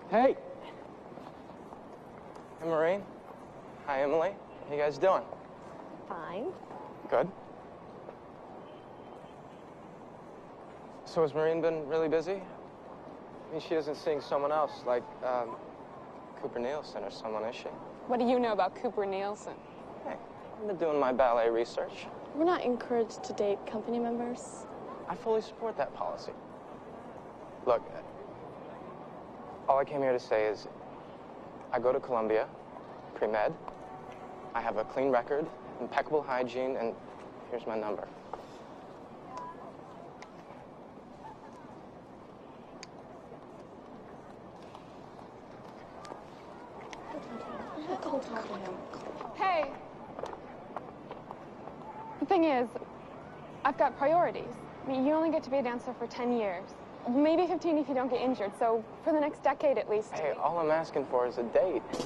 Hey! Hey, Maureen. Hi, Emily. How you guys doing? Fine. Good. So has Maureen been really busy? I mean, she isn't seeing someone else, like, Cooper Nielsen or someone, is she? What do you know about Cooper Nielsen? Hey, I've been doing my ballet research. We're not encouraged to date company members. I fully support that policy. Look, all I came here to say is I go to Columbia, pre-med. I have a clean record, impeccable hygiene, and here's my number. Hey! The thing is, I've got priorities. I mean, you only get to be a dancer for 10 years. Maybe 15 if you don't get injured, so for the next decade at least. Hey, all I'm asking for is a date.